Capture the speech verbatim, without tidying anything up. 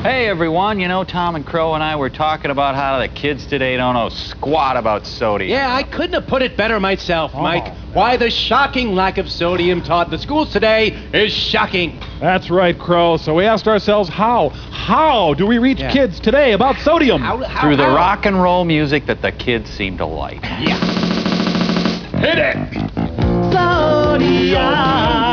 Hey everyone, you know, Tom and Crow and I were talking about how the kids today don't know squat about sodium. Yeah, I couldn't have put it better myself, Mike. Oh. Why the shocking lack of sodium taught in the schools today is shocking. That's right, Crow. So we asked ourselves, how? How do we reach yeah. kids today about sodium? How, how, Through the how? rock and roll music that the kids seem to like. Yeah. Hit it! Sodium.